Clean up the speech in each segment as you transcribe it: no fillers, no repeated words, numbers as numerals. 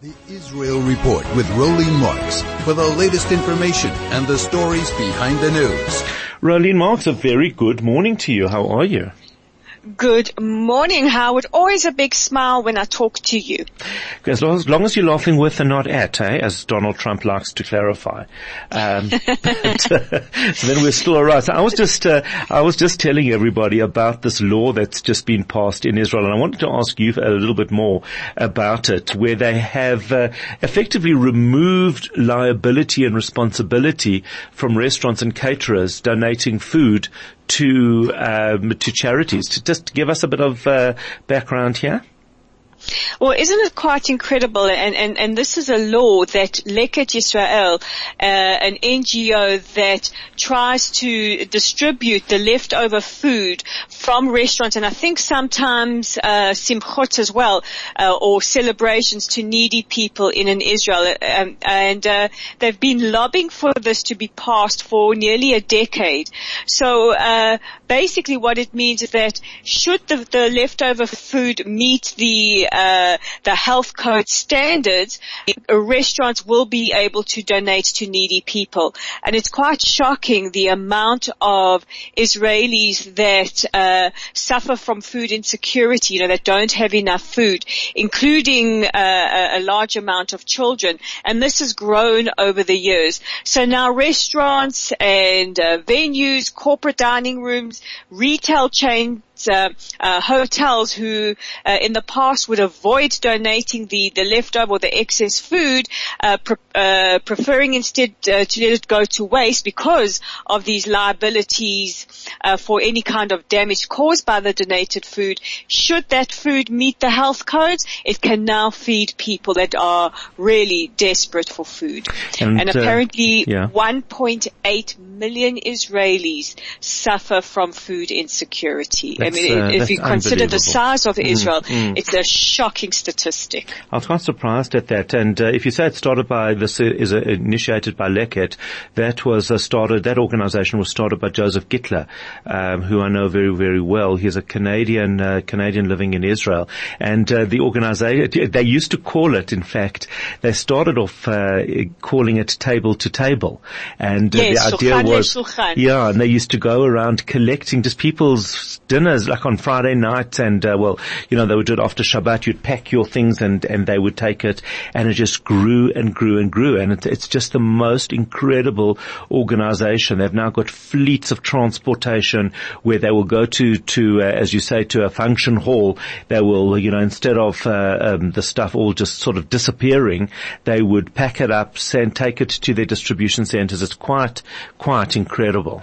The Israel Report with Rolene Marks for the latest information and the stories behind the news. Rolene Marks, a very good morning to you. How are you? Good morning, Howard. Always a big smile when I talk to you. As long as you're laughing with and not at, as Donald Trump likes to clarify. So then we're still alright. So I was just telling everybody about this law that's just been passed in Israel, and I wanted to ask you a little bit more about it, where they have effectively removed liability and responsibility from restaurants and caterers donating food to charities. To just give us a bit of background here. Well, isn't it quite incredible? And this is a law that Leket Yisrael, an NGO that tries to distribute the leftover food from restaurants, and I think sometimes simchot as well, or celebrations to needy people in Israel. And they've been lobbying for this to be passed for nearly a decade. So basically what it means is that should the leftover food meet the health code standards, restaurants will be able to donate to needy people. And it's quite shocking the amount of Israelis that suffer from food insecurity, that don't have enough food, including a large amount of children. And this has grown over the years. So now restaurants and venues, corporate dining rooms, retail chains, hotels who in the past would avoid donating the leftover or the excess food, preferring instead to let it go to waste because of these liabilities for any kind of damage caused by the donated food. Should that food meet the health codes, it can now feed people that are really desperate for food. And apparently 1.8 million Israelis suffer from food insecurity. If you consider the size of Israel, it's a shocking statistic. I was quite surprised at that. And if you say it started by this is initiated by Leket, that organization was started by Joseph Gittler, who I know very, very well. He's a Canadian living in Israel. And the organization, they used to call it, in fact, they started off calling it Table to Table. And the idea was, and they used to go around collecting just people's dinners, like on Friday night, and they would do it after Shabbat. You'd pack your things and they would take it, and it just grew and grew and grew, and it's just the most incredible organization. They've now got fleets of transportation where they will go to as you say, to a function hall. They will, instead of the stuff all just sort of disappearing, they would pack it up, take it to their distribution centers. It's quite incredible.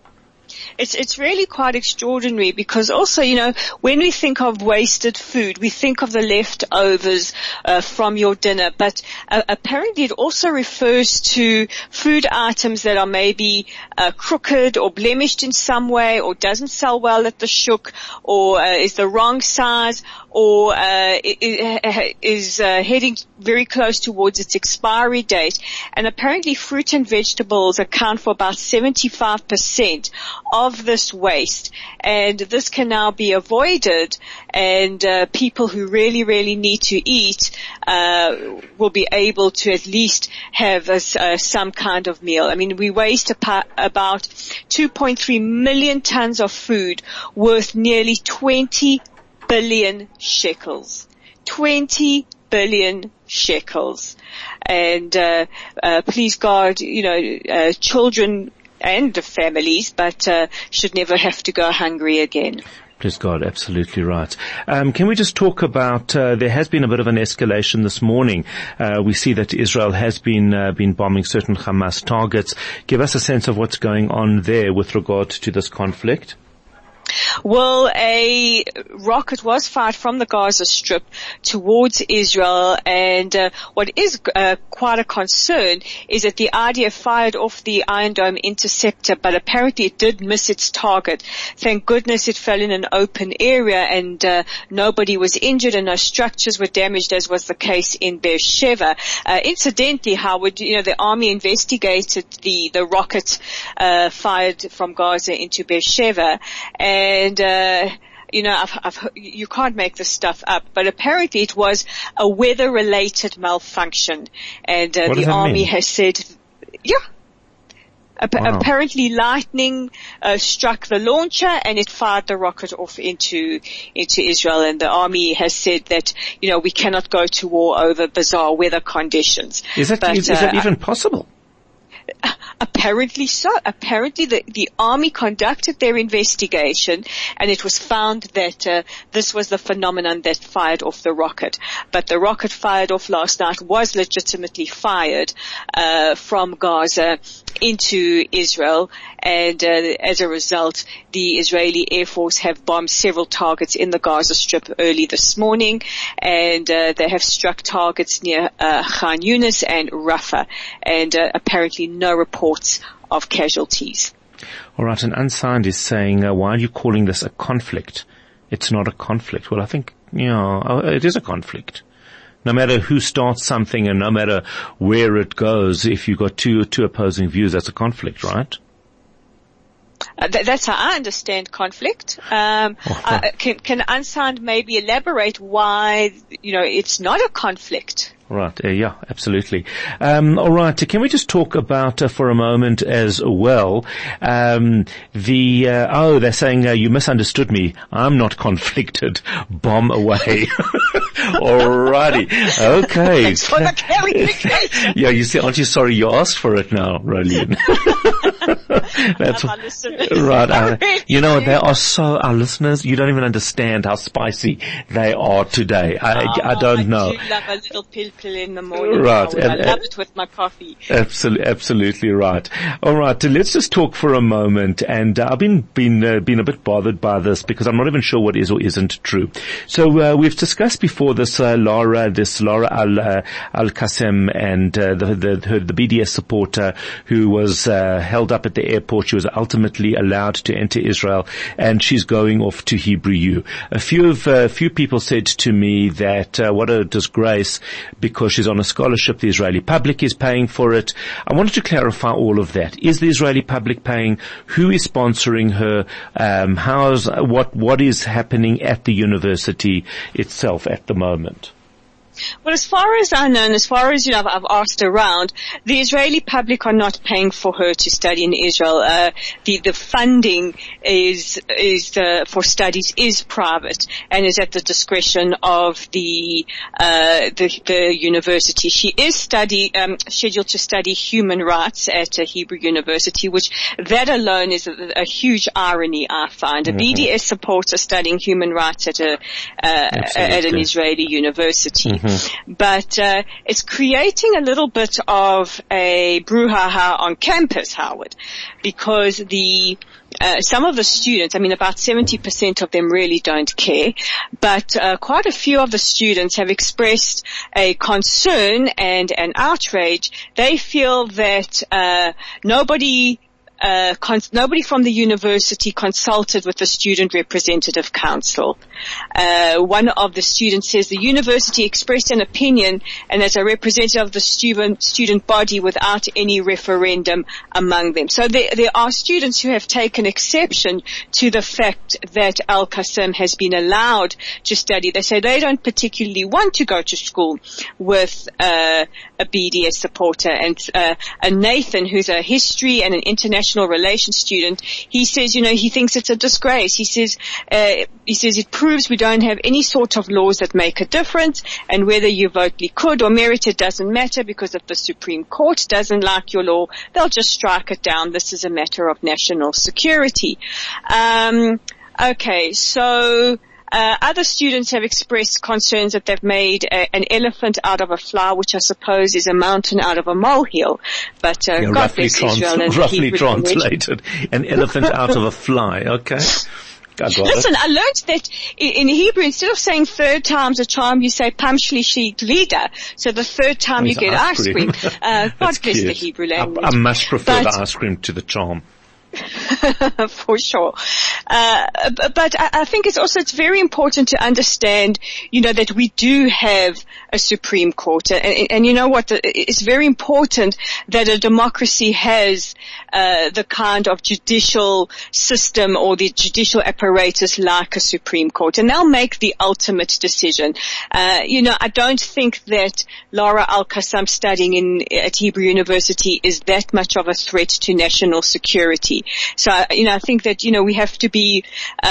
It's really quite extraordinary because also, when we think of wasted food, we think of the leftovers from your dinner, but apparently it also refers to food items that are maybe crooked or blemished in some way, or doesn't sell well at the shuk, or is the wrong size, or is heading very close towards its expiry date. And apparently fruit and vegetables account for about 75% of this waste, and this can now be avoided, and people who really, really need to eat will be able to at least have some kind of meal. I mean, we waste about 2.3 million tons of food worth nearly 20 billion shekels. 20 billion shekels. And please God, children and the families, but should never have to go hungry again. Please God, absolutely right. Can we just talk about, there has been a bit of an escalation this morning. We see that Israel has been bombing certain Hamas targets. Give us a sense of what's going on there with regard to this conflict. Well, a rocket was fired from the Gaza Strip towards Israel, and what is quite a concern is that the IDF fired off the Iron Dome interceptor, but apparently it did miss its target. Thank goodness it fell in an open area, and nobody was injured and no structures were damaged, as was the case in Beersheba. Incidentally, Howard, the army investigated the rocket fired from Gaza into Beersheba, and you can't make this stuff up, but apparently it was a weather-related malfunction, and the Army has said, apparently lightning struck the launcher and it fired the rocket off into Israel, and the Army has said that we cannot go to war over bizarre weather conditions. Is that even possible? Apparently so. Apparently the Army conducted their investigation and it was found that this was the phenomenon that fired off the rocket. But the rocket fired off last night was legitimately fired from Gaza into Israel, and as a result the Israeli Air Force have bombed several targets in the Gaza Strip early this morning, and they have struck targets near Khan Yunis and Rafah, and apparently no reports of casualties. All right, and Unsigned is saying, why are you calling this a conflict? It's not a conflict. Well, I think, it is a conflict. No matter who starts something and no matter where it goes, if you've got two opposing views, that's a conflict, right? That's how I understand conflict. Can Unsigned maybe elaborate why, it's not a conflict? Right. Yeah, absolutely. All right. Can we just talk about for a moment as well? They're saying you misunderstood me. I'm not conflicted. Bomb away. Alrighty. Okay. Thanks for the clarification. Yeah, you see, aren't you sorry you asked for it now, Rolene? That's right. They are our listeners, you don't even understand how spicy they are today. I don't know. I do love a little pill in the morning. Right. I love it with my coffee. Absolutely right. All right. Let's just talk for a moment. And I've been a bit bothered by this because I'm not even sure what is or isn't true. So we've discussed before this Lara Al-Qassem and the BDS supporter who was held up at the airport. She was ultimately allowed to enter Israel, and she's going off to Hebrew U. A few people said to me that what a disgrace, because she's on a scholarship. The Israeli public is paying for it. I wanted to clarify all of that. Is the Israeli public paying? Who is sponsoring her? What is happening at the university itself at the moment? Well, as far as I know, and as far as, I've asked around, the Israeli public are not paying for her to study in Israel. The funding for studies is private and is at the discretion of the university. She is scheduled to study human rights at Hebrew University, which that alone is a huge irony, I find. A BDS supporter studying human rights at an Israeli university. Mm-hmm. But it's creating a little bit of a brouhaha on campus, Howard, because some of the students, about 70% of them really don't care, but quite a few of the students have expressed a concern and an outrage. They feel that nobody from the university consulted with the Student Representative Council. One of the students says the university expressed an opinion and as a representative of the student body without any referendum among them. So there are students who have taken exception to the fact that Al-Qassem has been allowed to study. They say they don't particularly want to go to school with a BDS supporter. And Nathan, who's a history and an international relations student, he says, he thinks it's a disgrace. He says it proves we don't have any sort of laws that make a difference, and whether you vote Likud or Merit, it doesn't matter, because if the Supreme Court doesn't like your law, they'll just strike it down. This is a matter of national security. Okay, so other students have expressed concerns that they've made an elephant out of a flower, which I suppose is a mountain out of a molehill. But God bless Israel and roughly translated, an elephant out of a fly. Okay. Listen, I learned that in Hebrew, instead of saying third time's a charm, you say pam shlishi glida. So the third time you get ice cream. God bless the Hebrew language. I much prefer the ice cream to the charm. For sure. But I think it's very important to understand, that we do have a Supreme Court. And you know what? It's very important that a democracy has the kind of judicial system or the judicial apparatus like a Supreme Court. And they'll make the ultimate decision. I don't think that Lara Al-Qassam studying at Hebrew University is that much of a threat to national security. So, I think that, we have to be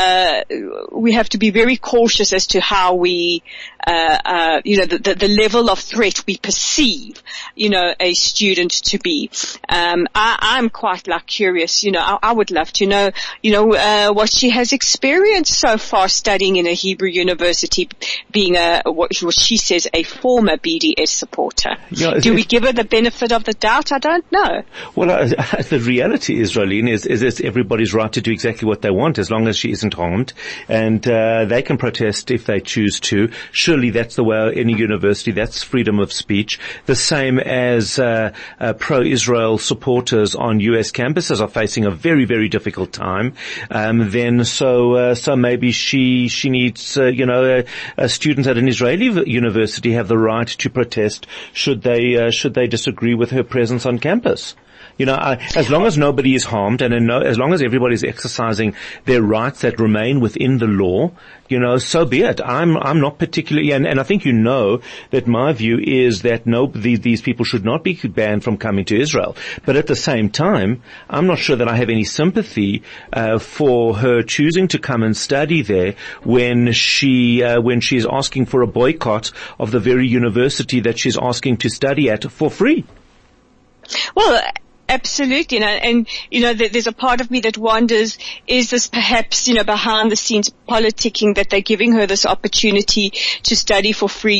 very cautious as to how we, the level of threat we perceive, a student to be. I'm quite curious, I would love to know, what she has experienced so far studying in a Hebrew University, being what she says, a former BDS supporter. Do we give her the benefit of the doubt? I don't know. Well, the reality is, Rolene, is it's everybody's right to do exactly what they want as long as she isn't harmed, and they can protest if they choose to. Surely that's the way any university, that's freedom of speech. The same as pro-Israel supporters on US campuses are facing a very, very difficult time. So maybe she needs, students at an Israeli university have the right to protest should they disagree with her presence on campus. As long as nobody is harmed and as long as everybody is exercising their rights that remain within the law, so be it. I'm not particularly, and I think that my view is that these people should not be banned from coming to Israel. But at the same time, I'm not sure that I have any sympathy for her choosing to come and study there when she is asking for a boycott of the very university that she's asking to study at for free. Well, absolutely. And there's a part of me that wonders, is this perhaps, behind the scenes politicking that they're giving her this opportunity to study for free,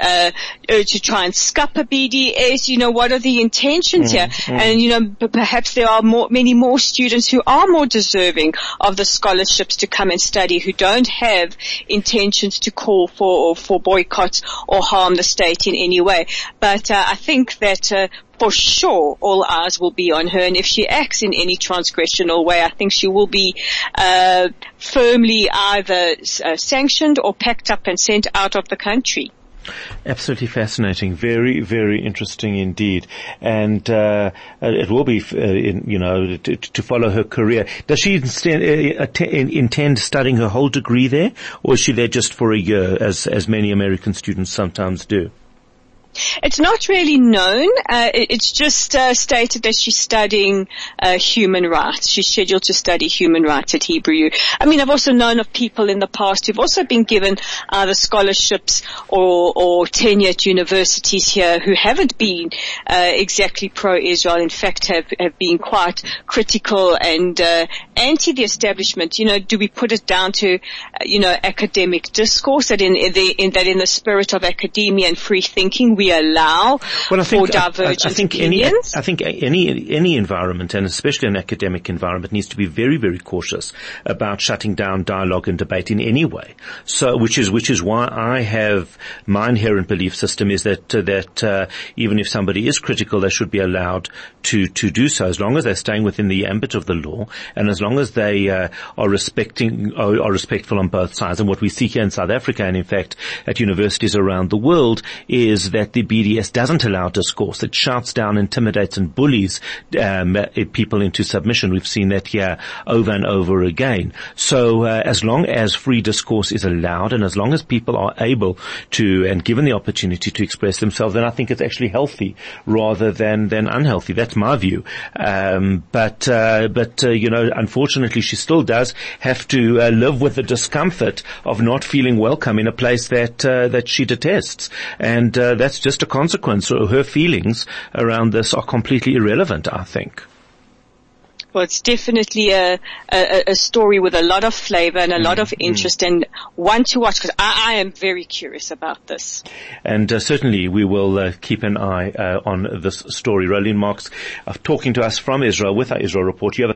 to try and scup a BDS, what are the intentions here? And, perhaps there are many more students who are more deserving of the scholarships to come and study who don't have intentions to call for boycotts or harm the state in any way. But, I think that, for sure, all eyes will be on her, and if she acts in any transgressional way, I think she will be firmly either sanctioned or packed up and sent out of the country. Absolutely fascinating. Very, very interesting indeed. And it will be, to follow her career. Does she intend studying her whole degree there, or is she there just for a year, as many American students sometimes do? It's not really known. It's just stated that she's studying human rights. She's scheduled to study human rights at Hebrew. I mean, I've also known of people in the past who've also been given either scholarships or tenure at universities here who haven't been exactly pro-Israel. In fact, have been quite critical and anti the establishment. Do we put it down to academic discourse that in the spirit of academia and free thinking we allow for divergent opinions? I think any environment, and especially an academic environment, needs to be very, very cautious about shutting down dialogue and debate in any way. So, which is why I have my inherent belief system is that even if somebody is critical, they should be allowed to do so, as long as they're staying within the ambit of the law, and as long as they are respectful on both sides. And what we see here in South Africa, and in fact at universities around the world, is that the BDS doesn't allow discourse. It shouts down, intimidates and bullies people into submission. We've seen that here over and over again. So as long as free discourse is allowed, and as long as people are able to and given the opportunity to express themselves, then I think it's actually healthy rather than unhealthy. That's my view. But unfortunately, she still does have to live with the discomfort of not feeling welcome in a place that she detests, and that's just a consequence. So her feelings around this are completely irrelevant, I think. Well, it's definitely a story with a lot of flavor and a lot of interest, and one to watch, because I am very curious about this. And certainly we will keep an eye on this story. Rolene Marks talking to us from Israel with our Israel Report. You have